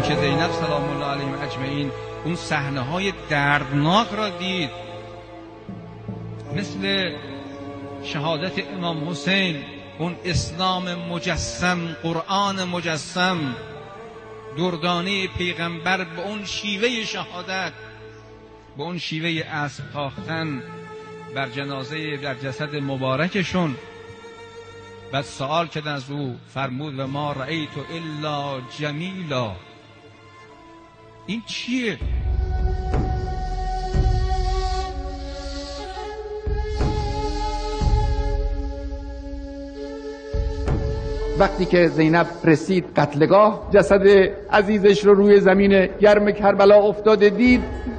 که زینب سلام الله علیهم اجمعین اون صحنه های دردناک را دید، مثل شهادت امام حسین، اون اسلام مجسم، قرآن مجسم، دردانه پیغمبر به اون شیوه شهادت، به اون شیوه اسب تاختن بر جنازه در جسد مبارکشون. بعد سوال کردن از او، فرمود و ما رأیت الا جمیلا. این چیه؟ وقتی که زینب رسید قتلگاه، جسد عزیزش رو روی زمین گرم کربلا افتاده دید،